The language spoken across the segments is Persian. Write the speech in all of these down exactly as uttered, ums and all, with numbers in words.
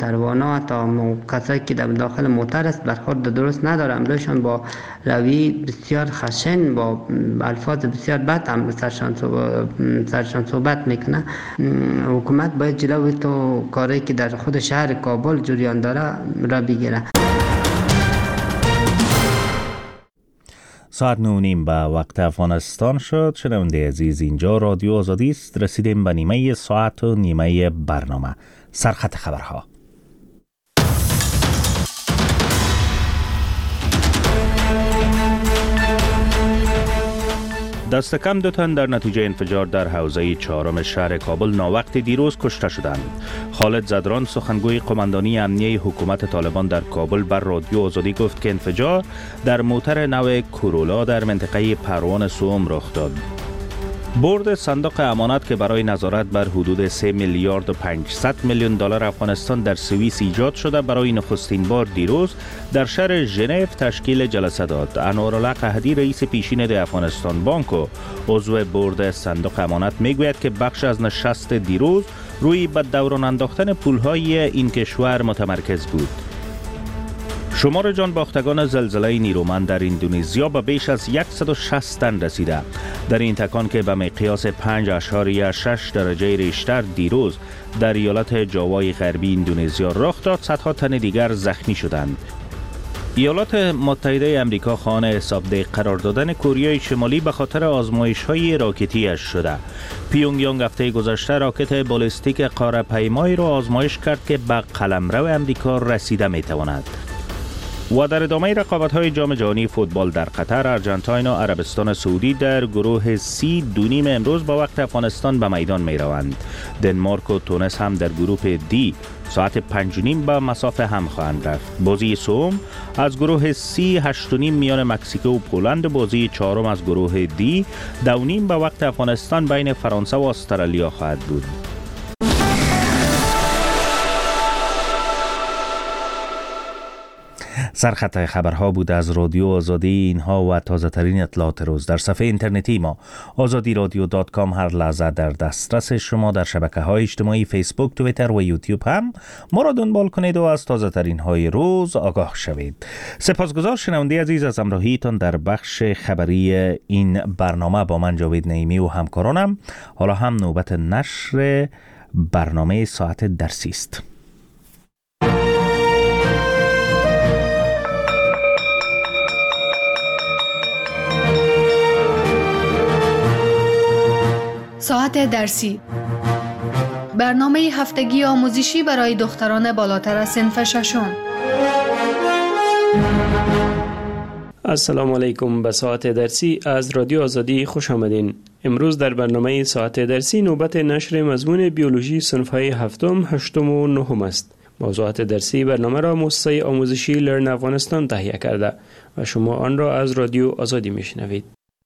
در وانا تا کسایی که در داخل موتر است برخورد درست نداره. امروزشان با روی بسیار خشن با الفاظ بسیار بد هم سرشان سرشان صحبت میکنه. حکومت باید جلوی تو کاری که در خود شهر کابل جریان داره را بگیره. ساعت نو نیم به وقت افغانستان شد. شنونده عزیز، اینجا رادیو آزادی است. رسیدیم به نیمه ساعت و نیمه برنامه. سرخط خبرها. دست کم دو تن در نتیجه انفجار در حوزه چهارم شهر کابل ناوقت دیروز کشته شدند. خالد زدران، سخنگوی قماندانی امنیه حکومت طالبان در کابل، بر رادیو آزادی گفت که انفجار در موتر نو کورولا در منطقه پروان سوم رخ داد. بورد صندوق امانت که برای نظارت بر حدود سه میلیارد و پانصد میلیون دلار افغانستان در سوئیس ایجاد شده، برای نخستین بار دیروز در شهر ژنو تشکیل جلسه داد. انوارالله قحطی، رئیس پیشین افغانستان بانک و عضو بورد صندوق امانت، میگوید که بخش از نشست دیروز روی به دوران انداختن پولهای این کشور متمرکز بود. شمار جان باختگان زلزله نیرومند در اندونزیا به بیش از صد و شصت تن رسیده. در این تکان که به مقیاس پنج اشاریه شش درجه ریشتر دیروز در ایالت جاوای غربی اندونزیا رخ داد، صدها تن دیگر زخمی شدند. ایالات متحده امریکا خواهان حسابدهی قرار دادن کره شمالی به خاطر آزمایش‌های راکتی‌اش شده. پیونگیانگ هفته گذشته راکت بالستیک قاره‌پیمایی را آزمایش کرد که به قلمرو امریکا رسیده می‌تواند. و در ادامه رقابت‌های جام جهانی فوتبال در قطر، ارژانتین و عربستان سعودی در گروه سی دو نیم امروز با وقت افغانستان به میدان می‌روند. دنمارک و تونس هم در گروه دی ساعت پنج و نیم به مسافه هم خواهند رفت. بازی سوم از گروه سی هشت و نیم میان مکزیک و پولند، بازی چهارم از گروه دی دو نیم به وقت افغانستان بین فرانسه و استرالیا خواهد بود. سرخط خبرها بود از رادیو آزادی. اینها و تازه ترین اطلاعات روز در صفحه اینترنتی ما آزادی رادیو دات کام هر لحظه در دسترس شما. در شبکه های اجتماعی فیسبوک، توییتر و یوتیوب هم ما را دنبال کنید و از تازه ترین های روز آگاه شوید. سپاسگزار شنونده عزیز از همراهیتان در بخش خبری این برنامه. با من جاوید نعیمی و همکارانم. حالا هم نوبت نشر برنامه ساعت درسی است. ساعت درسی، برنامه هفتگی آموزشی برای دختران بالاتر از صنف ششم. السلام علیکم. به ساعت درسی از رادیو آزادی خوش آمدین. امروز در برنامه ساعت درسی نوبت نشر مضمون بیولوژی صنف‌های هفتم، هشتم و نهم است. موضوعات درسی برنامه را مؤسسه آموزشی لرن افغانستان تهیه کرده و شما آن را از رادیو آزادی میشنوید.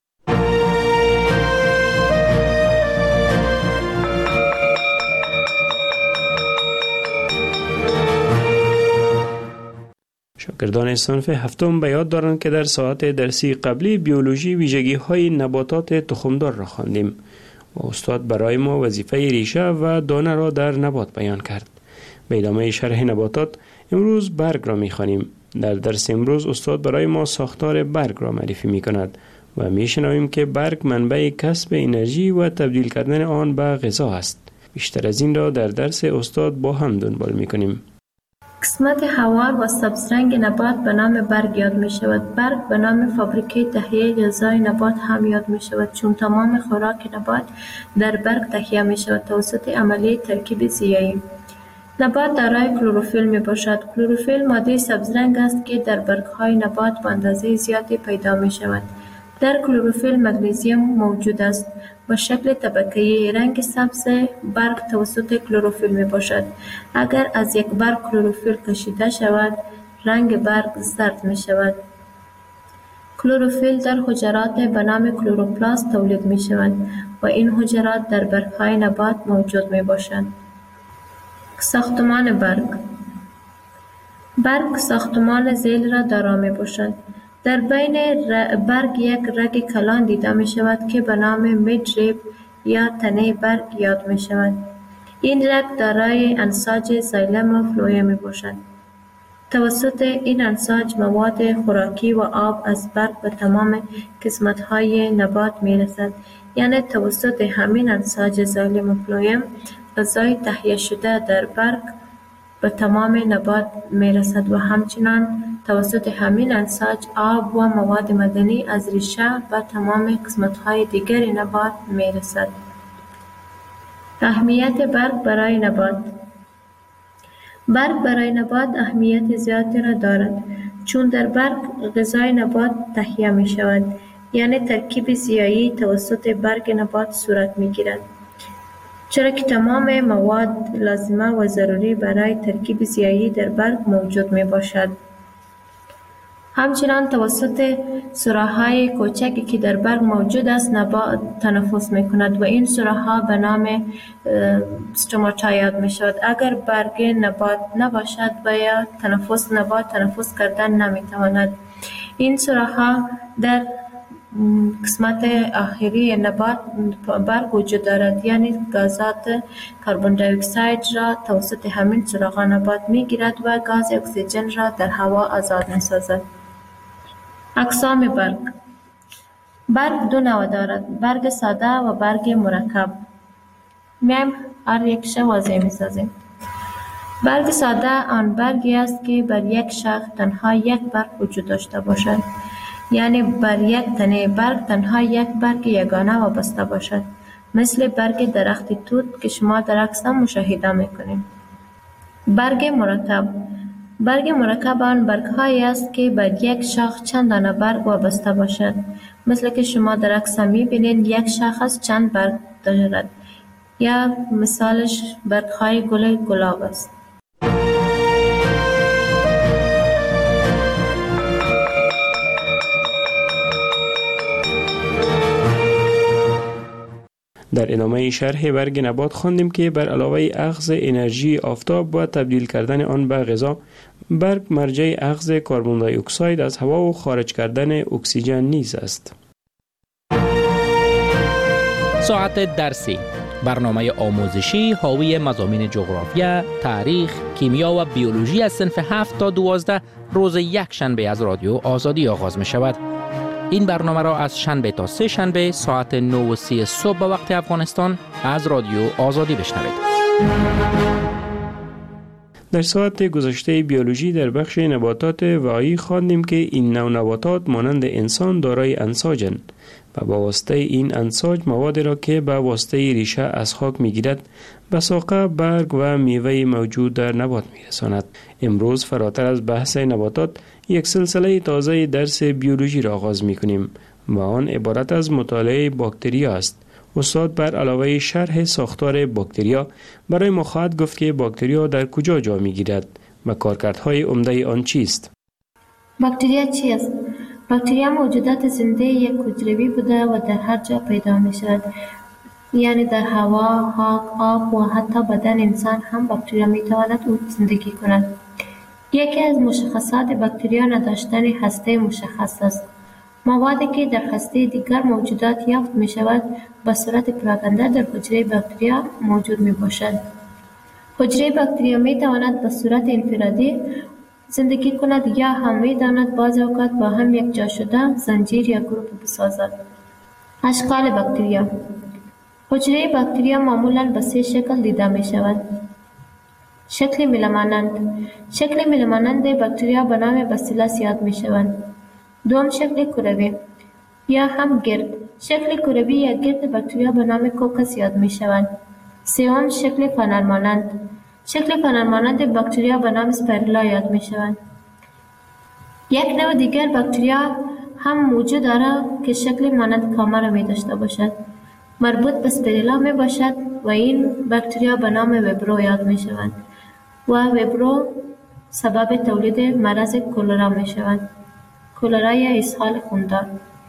شاگردان صنف هفتم به یاد دارند که در ساعت درسی قبلی بیولوژی ویژگی‌های نباتات تخمدار را خواندیم و استاد برای ما وظیفه ریشه و دانه را در نبات بیان کرد. به ادامه شرح نباتات امروز برگ را می‌خوانیم. در درس امروز استاد برای ما ساختار برگ را معرفی می‌کند و می‌شنویم که برگ منبع کسب انرژی و تبدیل کردن آن به غذا است. بیشتر از این را در درس استاد با هم دنبال می‌کنیم. قسمت هوا و سبزرنگ نبات به نام برگ یاد می شود. برگ به نام فابریکه تهیه غذای نبات هم یاد می شود، چون تمام خوراک نبات در برگ تهیه می شود توسط عملیه ترکیب ضیایی. نبات دارای کلروفیل می باشد. کلروفیل ماده سبزرنگ است که در برگ‌های نبات به اندازه زیادی پیدا می شود. در کلروفیل مگنیزیم موجود است. با شکل طبقه‌ای رنگ سبز برگ توسط کلروفیل می باشد. اگر از یک برگ کلروفیل کشیده شود، رنگ برگ زرد می شود. کلروفیل در حجرات به نام کلوروپلاست تولید می شود و این حجرات در برگ‌های نبات موجود می باشند. ساختمان برگ. برگ ساختمان ذیل را دارا می باشد. در بین برگ یک رگ کلان دیده می شود که به نام میدریب یا تنه برگ یاد می شود. این رگ دارای انساج زایلم و فلویم می باشد. توسط این انساج مواد خوراکی و آب از برگ به تمام قسمت‌های نبات می رسد. یعنی توسط همین انساج زایلم و فلویم غذای تهیه شده در برگ به تمام نبات می رسد و همچنان توسط همین انساج آب و مواد معدنی از ریشه به تمام قسمت‌های دیگر نبات می رسد. اهمیت برگ برای نبات. برگ برای نبات اهمیت زیادی را دارد، چون در برگ غذای نبات تهیه می شود، یعنی ترکیب زیایی توسط برگ نبات صورت می گیرد، چرا که تمام مواد لازمه و ضروری برای ترکیب زیایی در برگ موجود می باشد. همچنان توسط سوراخ‌های کوچکی که در برگ موجود است نبات تنفس می کند و این سوراخ‌ها به نام استوماتا یاد می شود. اگر برگ نبات نباشد و یا تنفس نبات تنفس کردن نمی تواند. این سوراخ‌ها در قسمت آخری نبات برگ وجود دارد، یعنی گازات کربن دی اکساید را توسط همین سوراخ‌ها نبات می گیرد و گاز اکسیژن را در هوا آزاد می سازد. اقسام برگ. برگ دو نوع دارد، برگ ساده و برگ مرکب. میایم هر یکش واضح می سازیم. برگ ساده آن برگی است که بر یک شاخ تنها یک برگ وجود داشته باشد، یعنی بر یک تنه برگ تنها یک برگ یگانه وابسته باشد، مثل برگ درخت توت که شما در عکس مشاهده میکنید. برگ مرکب. برگ مرکب آن برگ‌هایی است که بر یک شاخ چند دانه برگ وابسته باشد، مثل که شما در عکس می‌بینید یک شاخ چند برگ دارد، یا مثالش برگ‌های گل گلاب است. در ادامه شرح برگ نبات خواندیم که بر علاوه اخذ انرژی آفتاب و تبدیل کردن آن به غذا، برگ مرجع اخذ کربن دی اکساید از هوا و خارج کردن اکسیژن نیز است. ساعت درسی، برنامه آموزشی حاوی مضامین جغرافیا، تاریخ، کیمیا و بیولوژی از صنف هفت تا دوازده روز یک شنبه از رادیو آزادی آغاز می شود. این برنامه را از شنبه تا سه شنبه ساعت نه و سی صبح به وقت افغانستان از رادیو آزادی بشنوید. در ساعت گذشته بیولوژی در بخش نباتات واعی خواندیم که این نوع نباتات مانند انسان دارای انساجند و با واسطه این انساج مواد را که به واسطه ریشه از خاک میگیرد به ساقه، برگ و میوه موجود در نبات میرساند. امروز فراتر از بحث نباتات یک سلسله تازه درس بیولوژی را آغاز میکنیم و آن عبارت از مطالعه باکتریا است. استاد بر علاوه شرح ساختار باکتریا برای ما خواهد گفت که باکتریا در کجا جا میگیرد و کارکردهای عمده آن چیست. باکتریا چی است؟ باکتریا موجودات زنده یک حجروی بوده و در هر جا پیدا می شود، یعنی در هوا، خاک، آب و حتی بدن انسان هم باکتریا می تواند او زندگی کند. یکی از مشخصات باکتریا نداشتن هسته مشخص است. موادی که در هسته دیگر موجودات یافت می شود به صورت پراکنده در حجره باکتریا موجود می باشد. حجره باکتریا می تواند به صورت انفرادی زندگی کند یا هم می تواند بعض اوقات با هم یک جا شده زنجیر یا گروه بسازد. اشکال باکتریا. حجره باکتریا معمولاً به سه شکل دیده می شود. شکل میله مانند. شکل میله مانند باکتریا به نام باسیلس یاد می شوند. دوم شکل کروی یا هم گرد. شکل کروی یا گرد باکتریا به نام کوکس یاد می شوند. سوم شکل فنر مانند. شکل فنر مانند باکتریا به نام اسپیرولا یاد می شوند. یک نوع دیگر باکتریا هم موجود دارد که شکل مانند کامه می داشته باشد. مربوط به اسپیرولا می باشد و این باکتریا به نام ویبرو یاد می شوند و ویبرو سبب تولید مرض کولرا می شوند. کولرا یا اسهال خوندار.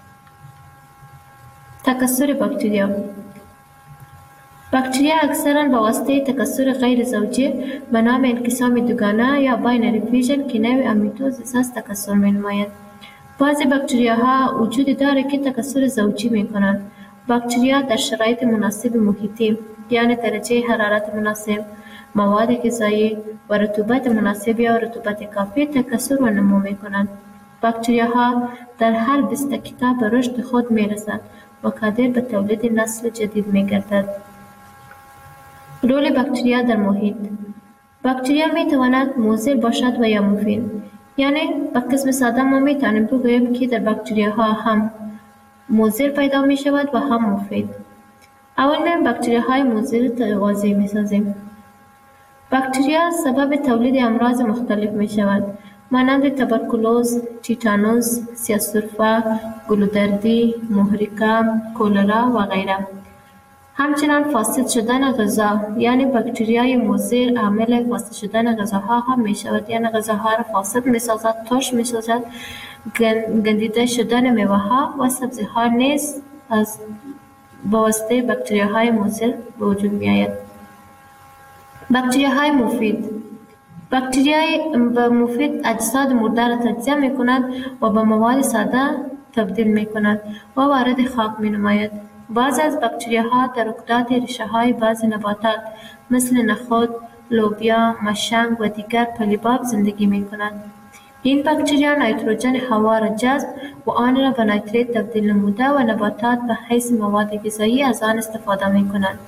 تکثر باکتریا. باکتریا اکثراً با واسطه تکثر غیر زوجی به نام انقسام دوگانه یا باینری فیوژن که نوع امیتوزیس است تکثر می نماید. بعضی باکتریاها وجود دارد که تکثر زوجی می کنند. باکتریا در شرایط مناسب محیطی یعنی درجه حرارت مناسب، مواد غذایی و رطوبت مناسب یا رطوبت کافی تکثر و نمو می کنند. باکتریاها در هر بیست دقیقه به رشد خود می رسند و قادر به تولید نسل جدید می گردد. رول باکتریا در محیط. باکتریا می تواند مضر باشد و یا مفید. یعنی به قسم ساده ما می توانیم بگوییم که در باکتریاها هم مضر پیدا می شود و هم مفید. اول می باکتریاهای مضر تغذیه می سازیم. باکتریا سبب تولید امراض مختلف می شود، مانند تبرکلوز، تیتانوس، سیاه‌سرفه، گلودردی، محرقه، کولرا و غیره. همچنان فاسد شدن غذا، یعنی باکتریای مضر عامل فاسد شدن غذاها هم می شود، یعنی غذاها را فاسد می سازد، ترش می سازد. گندیده شدن میوه ها و سبزی ها نیز از واسطه باکتریاهای مضر به وجود می آید. باکتریاهای مفید. باکتریای مفید اجساد مرده را تجزیه می کند و به مواد ساده تبدیل می کند و وارد خاک می نماید. بعضی از باکتریاها در رکدات ریشه های بعضی نباتات مثل نخود، لوبیا، مشنگ و دیگر پلیباب زندگی می کنند. این باکتریا نیتروژن هوا را جذب و آن را به نیتریت تبدیل نموده و نباتات به حیث مواد غذایی از آن استفاده می کنند.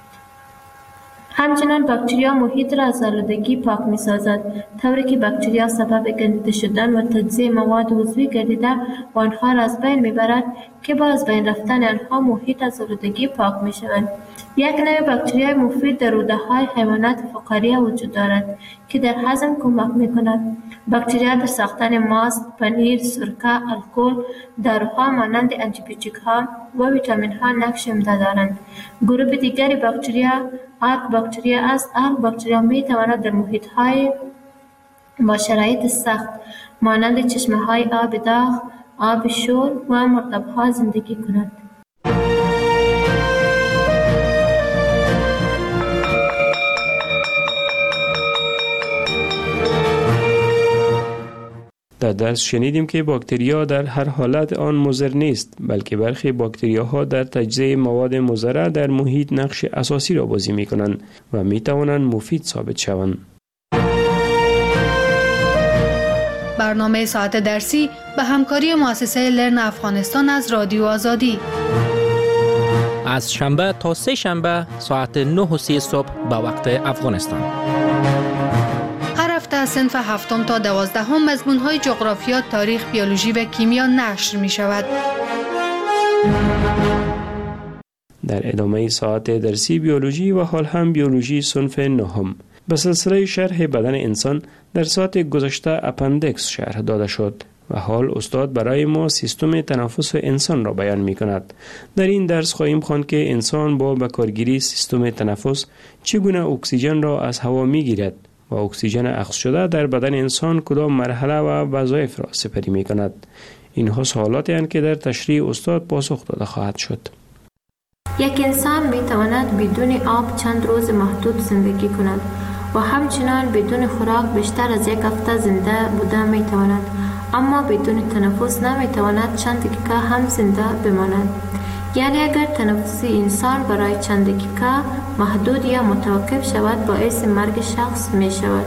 همچنان باکتریا محیط را از آلودگی پاک می سازد، طوری که باکتریا سبب گندیده شدن و تجزیه مواد عضوی گردیده و آنها را از بین می برد که با از بین رفتن آنها محیط از آلودگی پاک می شوند. یک نوع باکتریای مفید در روده های حیوانات فقاریه وجود دارد که در هضم کمک می کند. باکتریا در ساختن ماست، پنیر، سرکه، الکل، داروها مانند آنتیبیوتیک ها و ویتامین ها نقش عمده دارند. گروه دیگری باکتریا آرک باکتریا است. آرک باکتریا می تواند در محیط های با شرایط سخت مانند چشمه های آب داغ، آب شور و مرطب ها زندگی کند. در درس شنیدیم که باکتریا در هر حالت آن مضر نیست، بلکه برخی باکتریاها در تجزیه مواد مضره در محیط نقش اساسی را بازی می کنند و می توانند مفید ثابت شوند. برنامه ساعت درسی به همکاری مؤسسه لرن افغانستان از رادیو آزادی. از شنبه تا سه شنبه ساعت نه و سی صبح به وقت افغانستان. هر هفته از صنف هفتم تا دوازدهم مضمون‌های جغرافیا، تاریخ، بیولوژی و کیمیا نشر می شود. در ادامه ساعت درسی بیولوژی و حال هم بیولوژی صنف نهم به سلسله شرح بدن انسان در ساعت گذشته اپندکس شرح داده شد و حال استاد برای ما سیستم تنفس انسان را بیان می کند. در این درس خواهیم خواند که انسان با بکارگیری سیستم تنفس چگونه اکسیژن را از هوا می گیرد و اکسیژن اخذ شده در بدن انسان کدام مرحله و وظایف را سپری می کند. اینها سوالاتی هستند که در تشریح استاد پاسخ داده خواهد شد. یک انسان می تواند بدون آب چند روز محدود زندگی کند و همچنان بدون خوراک بیشتر از یک هفته زنده بوده می تواند، اما بدون تنفس نمی تواند چند دقیقه هم زنده بماند. یعنی اگر تنفس انسان برای چند دقیقه محدود یا متوقف شود باعث مرگ شخص می شود.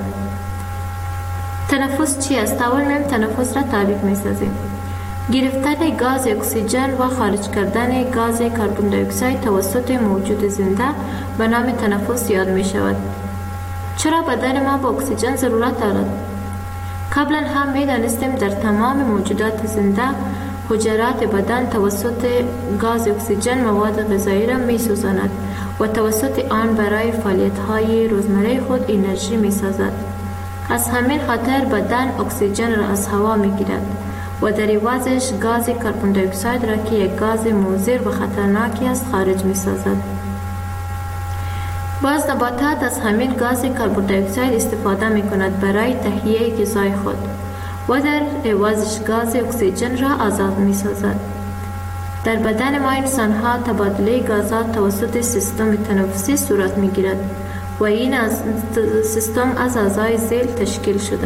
تنفس چی است؟ اول میم تنفس را تعریف می سازیم. گرفتن گاز اکسیژن و خارج کردن گاز کربن دی اکساید توسط موجود زنده به نام تنفس یاد می شود. چرا بدن ما با اکسیژن ضرورت دارد؟ قبلا هم می دانستیم در تمام موجودات زنده حجرات بدن توسط گاز اکسیژن مواد غذایی را می سوزاند و توسط آن برای فعالیت های روزمره خود انرژی می سازد. از همین خاطر بدن اکسیژن را از هوا می گیرد و در عوضش گاز کربن دی اکساید را که یک گاز مضر و خطرناکی است خارج می سازد. بعض نباتات از همین گاز کربن دی اکساید استفاده می کند برای تهیه غذای خود و در عوضش گاز اکسیژن را آزاد می سازد. در بدن ما انسان ها تبادله گازات توسط سیستم تنفسی صورت می گیرد و این از سیستم از اعضای ذیل تشکیل شده: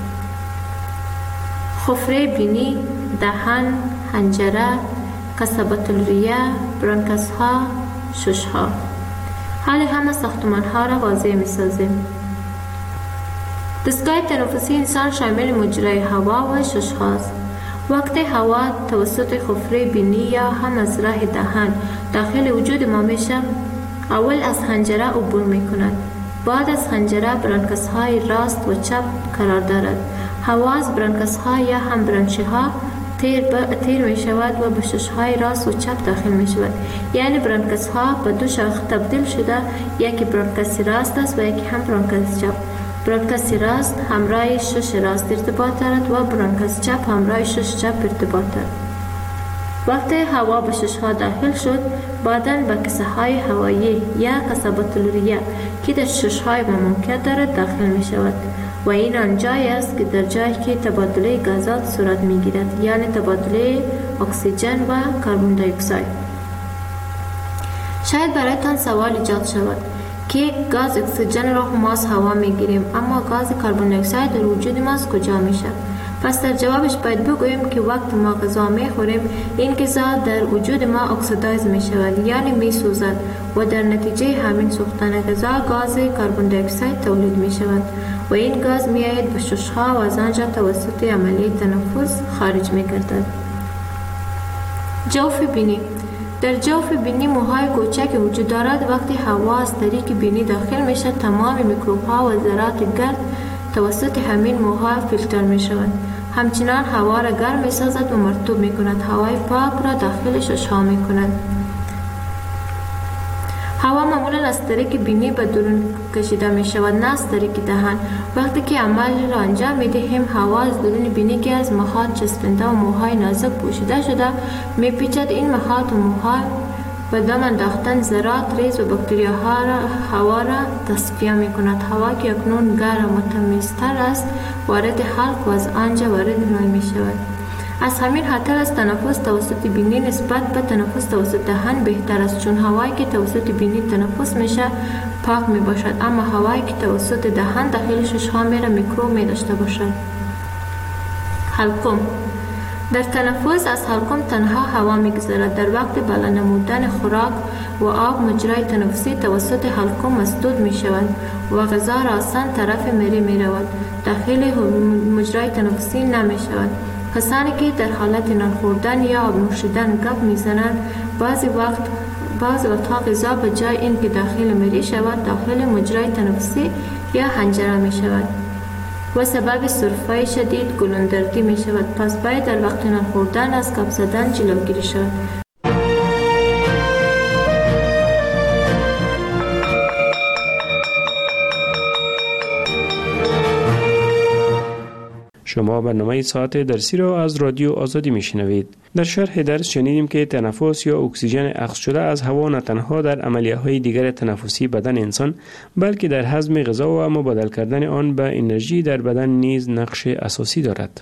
خفره بینی، دهان، حنجره، قصبة الریه، برانکس ها، شش ها. حال همه ساختمان ها را واضح می سازیم. دستگاه تنفسی انسان شامل مجرای هوا و شش هاست. وقتی هوا توسط حفره بینی یا هم از راه دهان داخل وجود ما میشه، اول از حنجره عبور می کند. بعد از حنجره برانکس های راست و چپ قرار دارد. هوا از برانکس ها یا هم برانچه ها تیر, تیر می شود و به شش های راست و چپ داخل می شود. یعنی برانکس ها به دو شاخه تبدیل شده، یکی برانکس راست است و یکی هم برانکس چپ. برانکس راست همراه شش راست ارتباط دارد و برانکس چپ همراه شش چپ ارتباط دارد. وقتی هوا به شش ها داخل شد، بعداً به کسه های هوایی یا کسبت الریه که در شش های ممکن دارد داخل می شود و این آنجایی است که در جایی که تبادله گازات صورت می گیرد، یعنی تبادله اکسیژن و کربن دی اکساید. شاید برایتان سوال ایجاد شود که گاز اکسیژن را ما از هوا می گیریم، اما گاز کربن دی اکساید در وجود ما از کجا می شود؟ پس در جوابش باید بگوییم که وقت ما غذا می خوریم، این غذا در وجود ما اکسیدایز می شود، یعنی می سوزد و در نتیجه همین سوختن غذا گاز کربن دی اکساید تولید می شود و این گاز می آید به ششها و از آنجا توسط عملیه تنفس خارج می گردد. جوف بینی. در جوف بینی موهای کوچک وجود دارد. وقتی هوا از طریق بینی داخل می شود، تمام میکروب ها و ذرات گرد توسط همین موها فیلتر می شود. همچنان هوا را گرم می سازد و مرطوب می کند. هوای پاک را داخل ششها می کند. هوا معمولا از طریق بینی به درون کشیده می شود، نه از طریق دهان. وقتی که عمل را انجام می دهیم، هوا از درون بینی که از مخاط چسبنده و موهای نازک پوشیده شده می پیچد. این مخاط و موها و دم انداختن ذرات ریز و باکتریاها را هوا را تصفیه می کند. هوا که اکنون گرم و تمیزتر است وارد حلق و از آنجا وارد نای می شود. از همین خاطر است تنفس توسط بینی نسبت به تنفس توسط دهان بهتر است، چون هوایی که توسط بینی تنفس میشه پاک می باشد، اما هوایی که توسط دهان داخل ششها میره میکروب می داشته باشد. حلقم. در تنفس از حلقم تنها هوا میگذرد. در وقت بالا نمودن خوراک و آب مجرای تنفسی توسط حلقم مسدود می شود و غذا را آسان طرف مری می رود. داخل مجرای تنفسی نمی شود. کسانی که در حالت نان خوردن یا آب نوشیدن گپ می زنند، بعضی وقت بعض وقتها غذا به جای این که داخل مری شود داخل مجرای تنفسی یا حنجره می شود و سبب سرفه شدید گلوندردی می شود. پس باید در وقت نان خوردن از گپ زدن جلوگیری شود. شما برنامه ساعت درسی را از رادیو آزادی میشنوید. در شرح درس شنیدیم که تنفس یا اکسیژن اخذ شده از هوا نه تنها در عملیه‌های دیگر تنفسی بدن انسان، بلکه در هضم غذا و مبادله کردن آن به انرژی در بدن نیز نقش اساسی دارد.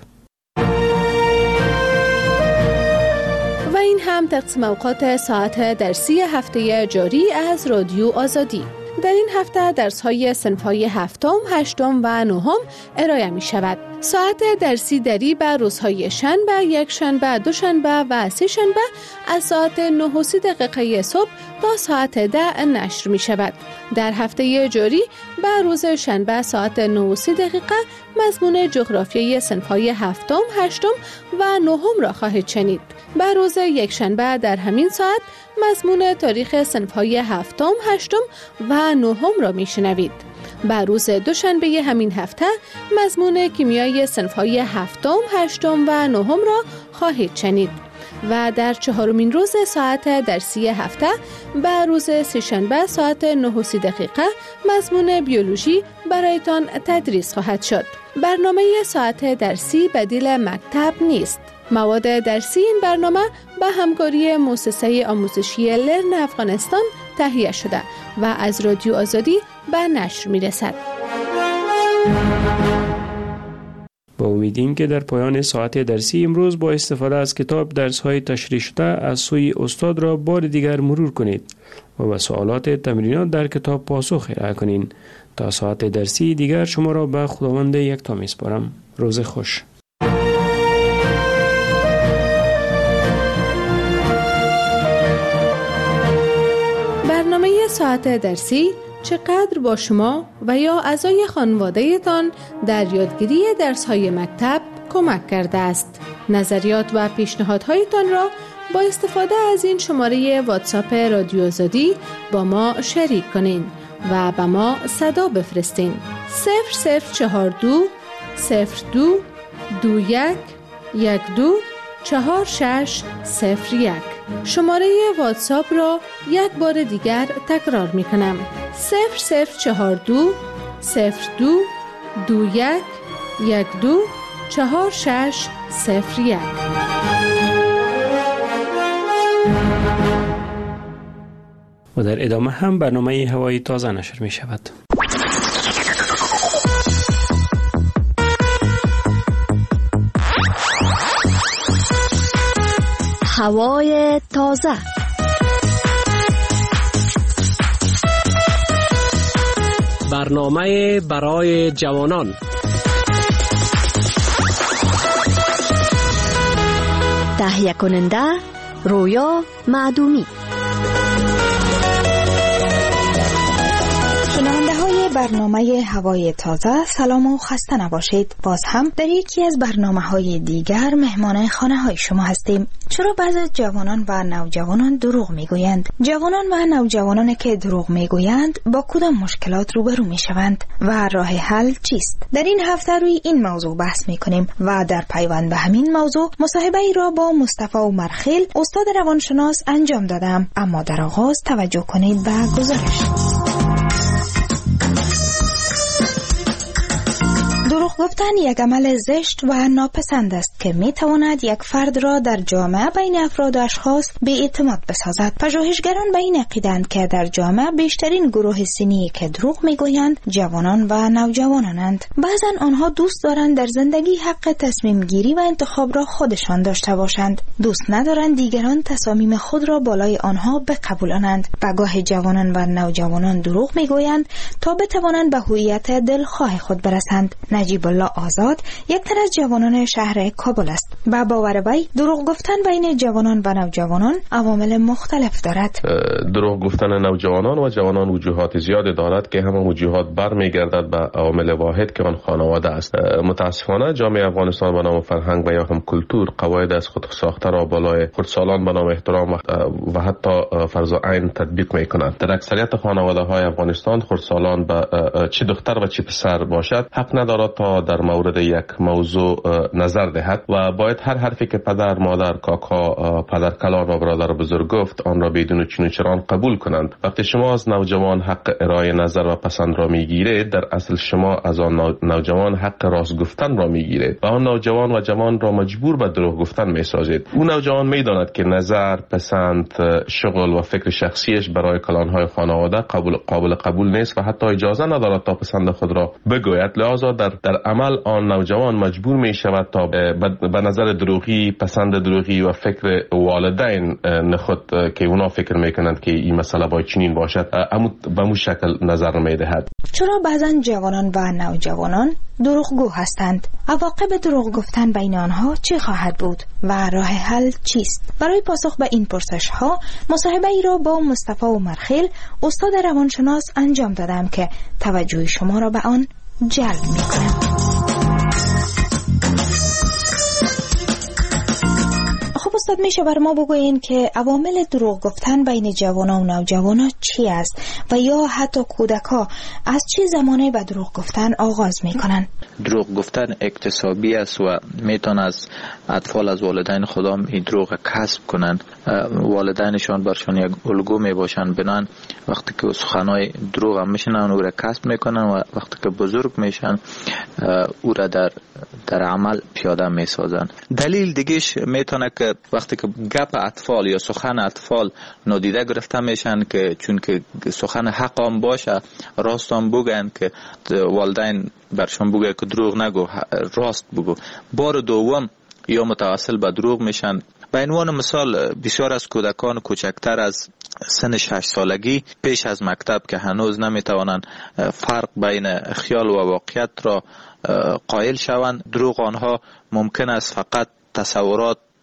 و این هم تقسیم اوقات ساعت درسی هفته جاری از رادیو آزادی. در این هفته درس‌های صنف‌های هفتم، هشتم و نهم ارائه می شود. ساعت درسی دری به روزهای شنبه، یک شنبه، دو شنبه و سه شنبه از ساعت نه و سی دقیقه صبح تا ساعت ده نشر می شود. در هفته جاری به روز شنبه ساعت نه و سی دقیقه مضمون جغرافیای صنف‌های هفتم، هشتم و نهم را خواهید شنید. به روز یک شنبه در همین ساعت مضمون تاریخ صنف‌های هفتم، هشتم و نهم را میشنوید. به روز دوشنبه همین هفته مضمون کیمیای صنف‌های هفتم، هشتم و نهم را خواهید شنید. و در چهارمین روز ساعت درسی هفته به روز سه‌شنبه ساعت نه و سی دقیقه مضمون بیولوژی برایتان تدریس خواهد شد. برنامه ساعت درسی بدیل مکتب نیست. مواد درسی این برنامه به همکاری مؤسسه آموزشی لرن افغانستان تهیه شده و از رادیو آزادی به نشر می رسد. با امیدیم که در پایان ساعت درسی امروز با استفاده از کتاب درس‌های تشریح شده از سوی استاد را بار دیگر مرور کنید و به سوالات تمرینات در کتاب پاسخ ارائه کنید. تا ساعت درسی دیگر شما را به خداوند یکتا می‌سپارم. روز خوش. برنامه ساعت درسی چقدر با شما و یا اعضای خانواده‌تان در یادگیری درس‌های مکتب کمک کرده است؟ نظریات و پیشنهادهایتان را با استفاده از این شماره واتساپ رادیو آزادی با ما شریک کنین و به ما صدا بفرستین. صفر صفر چهار دو صفر دو دو یک یک دو چهار شش صفر یک. شماره واتساپ را یک بار دیگر تکرار می کنم. صفر صفر چهار دو صفر دو دو یک یک دو چهار شش صفر یک. و در ادامه هم برنامه هوای تازه نشر می شود. هوای تازه. برنامه برای جوانان. تهیه کننده رویا معدومی. برنامه هوای تازه، سلام و خسته نباشید. باز هم در یکی از برنامه های دیگر مهمان خانه های شما هستیم. چرا بعضی جوانان و نوجوانان دروغ میگویند؟ جوانان و نوجوانانی که دروغ میگویند با کدام مشکلات روبرو میشوند و راه حل چیست؟ در این هفته روی این موضوع بحث میکنیم و در پیوند به همین موضوع مصاحبه ای را با مصطفی عمرخیل استاد روانشناس انجام دادم. اما در آغاز توجه کنید به گزارش. دروغ گفتن یک عمل زشت و ناپسند است که می تواند یک فرد را در جامعه بین افراد و اشخاص بی اعتماد بسازد. پژوهشگران به این عقیده‌اند که در جامعه بیشترین گروه سنی که دروغ میگویند جوانان و نوجوانانند. بعضا آنها دوست دارند در زندگی حق تصمیم گیری و انتخاب را خودشان داشته باشند. دوست ندارند دیگران تصامیم خود را بالای آنها بقبولانند. و گاه جوانان و نوجوانان دروغ میگویند تا بتوانند به هویت دلخواه خود برسند. نجیب الله آزاد یک تن از جوانان شهر کابل است. با باور وی دروغ گفتن بین جوانان و نوجوانان عوامل مختلف دارد. دروغ گفتن نوجوانان و جوانان وجوهات زیاد دارد که همه وجوهات برمیگردد به عامل واحد که آن خانواده است. متاسفانه جامعه افغانستان به نام فرهنگ و یا هم کلتور قواعد از خود ساخته را بالای خردسالان به نام احترام و حتی فرض عین تطبیق می‌کند. در اکثریت خانواده‌های افغانستان خردسالان به چه دختر و چه پسر باشد حق ندارد تا در مورد یک موضوع نظر دهد و باید هر حرفی که پدر، مادر، کاکا، پدرکلان و برادر بزرگ گفت آن را بدون چون و چرا قبول کنند. وقتی شما از نوجوان حق ارائه نظر و پسند را میگیرید، در اصل شما از آن نوجوان حق راست گفتن را میگیرید و آن نوجوان و جوان را مجبور به دروغ گفتن میسازید. اون نوجوان میداند که نظر، پسند، شغل و فکر شخصیش برای کلانهای خانواده قابل قابل قبول نیست و حتی اجازه ندارد تا پسند خود را بگوید. لذا در در عمل آن نوجوان مجبور می شود تا به نظر دروغی، پسند دروغی و فکر والدین نخود که اونا فکر میکنند که این مسئله باید چنین باشد به مو شکل نظر می دهد. چرا بعضا جوانان و نوجوانان دروغگو هستند؟ عواقب دروغ گفتن بین آنها چه خواهد بود و راه حل چیست؟ برای پاسخ به این پرسش ها مصاحبه ای را با مصطفی عمرخیل استاد روانشناس انجام دادم که توجه شما را به آن جلب میکنم. خب استاد، میشه بر ما بگوین که عوامل دروغ گفتن بین جوانان و نوجوانان چی است و یا حتی کودک‌ها از چه زمانی به دروغ گفتن آغاز میکنن؟ دروغ گفتن اکتسابی است و میتون از اطفال از والدین خودم این دروغ کسب کنن. والدینشان برشان یک الگو میباشن، بنان وقتی که سخنای دروغ هم میشنن او را کسب میکنن و وقتی که بزرگ میشن او را در در عمل پیاده میسازن. دلیل دیگهش میتونه که وقتی که گپ اطفال یا سخن اطفال نادیده گرفته میشن که چون که سخن حق هم باشه، راست هم بگن که والدین برشان بگه که دروغ نگو، راست بگو. بار دوم یا متواصل به دروغ میشن. به عنوان مثال بسیار از کودکان کوچکتر از سن شش سالگی پیش از مکتب که هنوز نمیتوانند فرق بین خیال و واقعیت را قائل شوند، دروغ آنها ممکن است فقط تصورات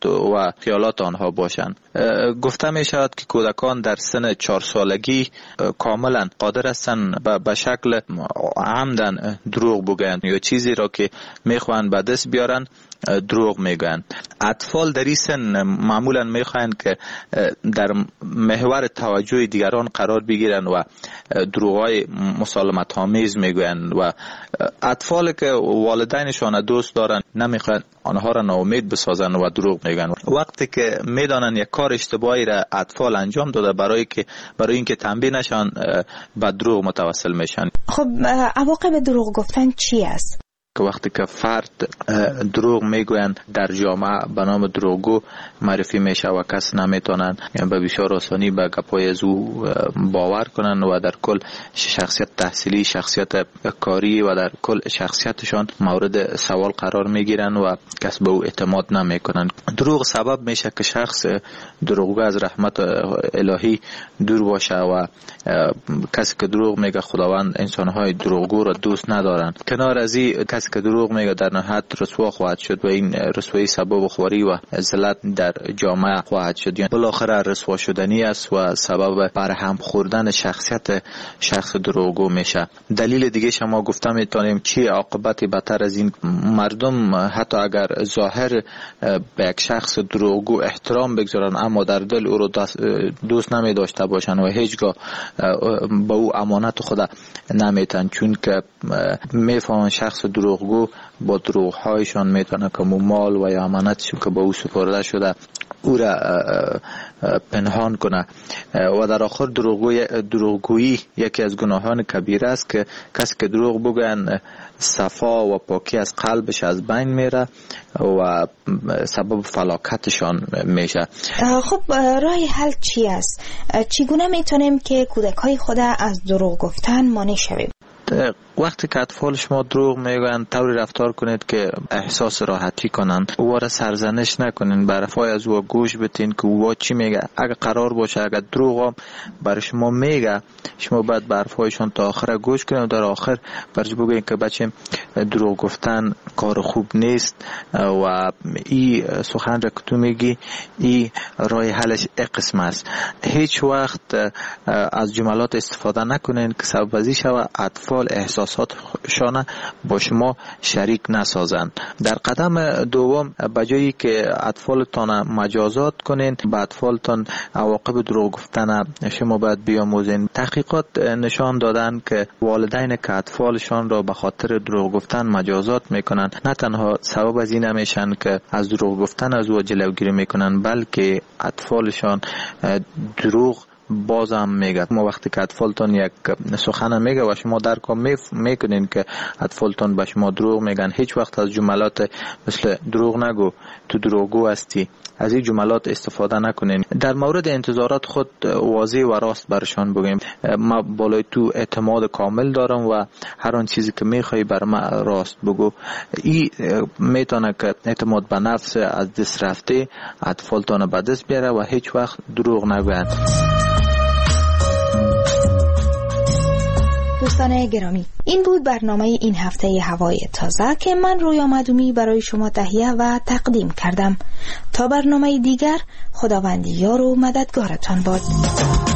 و خیالات آنها باشند. گفته می شود که کودکان در سن چهار سالگی کاملا قادر هستند به شکل عمدن دروغ بگویند یا چیزی را که میخواهند به دست بیارن دروغ میگن. اطفال در این سن معمولا میخواهند که در محور توجه دیگران قرار بگیرن و دروغای مسالمت آمیز میگویند و اطفال که والدینشان دوست دارن نمیخواهند آنها را ناامید بسازن و دروغ میگن. وقتی که میدانن یک کار اشتباهی را اطفال انجام داده برای که برای اینکه تنبیه نشن به دروغ متوسل میشن. خب عواقب دروغ گفتن چی است؟ که وقتی که فرد دروغ میگویند در جامعه به نام دروغگو معرفی میشه و کس نمیتونن به بسیار آسانی به گپای از او باور کنن و در کل شخصیت تحصیلی، شخصیت کاری و در کل شخصیتشان مورد سوال قرار میگیرن و کس به او اعتماد نمیکنن. دروغ سبب میشه که شخص دروغگو از رحمت الهی دور باشه و کسی که دروغ میگه خداوند انسانهای دروغگو را دوست ندارن. کنار از این کسی که دروغ میگه در نهایت رسوا خواهد شد و این رسوایی سبب خواری و ذلت در جامعه خواهد شد. یعنی بالاخره رسوا شدنی است و سبب برهم خوردن شخصیت شخص دروغگو میشه. دلیل دیگه شما گفتم میتونیم چی عاقبت بدتر از این. مردم حتی اگر ظاهر به یک شخص دروغگو احترام بگذارن اما در دل او رو دوست نمی داشته باشن و هیچگاه به او امانت خود نمیتن، چون که میفهمن شخص دروغگو با دروغ‌هایشان میتونه که مال و یا امانتشون که به او سپرده شده او را پنهان کنه و در آخر دروغگویی دروغگویی یکی از گناهان کبیره است که کسی که دروغ بگن صفا و پاکی از قلبش از بین میره و سبب فلاکتشان میشه. خب راه حل چی است؟ چگونه میتونیم که کودک‌های خود از دروغ گفتن مانع شویم؟ وقتی که اطفال شما دروغ میگن طوری رفتار کنید که احساس راحتی کنن، او را سرزنش نکنین، برفای از او گوش بتین که او چی میگه. اگر قرار باشه اگر دروغ هم برای شما میگه شما باید برفایشون تا آخر گوش کنید و در آخر برش بگوین که بچه دروغ گفتن کار خوب نیست و این سخن را که تو میگی این راه حلش یک قسم است. هیچ وقت از جملات استفاده نکنین که سبب ازی شود اطفال احساساتشان با شما شریک نسازند. در قدم دوم بجایی که اطفالتان مجازات کنین به اطفالتان عواقب دروغ گفتن شما باید بیاموزین. تحقیقات نشان دادن که والدین که اطفالشان را به خاطر دروغ گفتن مجازات میکنن نه تنها سبب از این نمیشن که از دروغ گفتن از او جلوگیری میکنن بلکه اطفالشان دروغ بازم میگه. ما وقتی که اطفالتون یک سخن میگه و شما درک میکنین که اطفالتون به شما دروغ میگن، هیچ وقت از جملات مثل دروغ نگو تو دروغگو هستی از این جملات استفاده نکنین. در مورد انتظارات خود واضح و راست برشان بگیم. ما بالای تو اعتماد کامل دارم و هر آن چیزی که میخوای بر ما راست بگو. این میتونه که اعتماد به نفس از دست رفته اطفالتون به دست بیاره و هیچ وقت دروغ نگوید. دوستان گرامی، این بود برنامه این هفته هوای تازه که من رویا مدومی برای شما تهیه و تقدیم کردم. تا برنامه دیگر، خداوند یار و مددگارتان باد.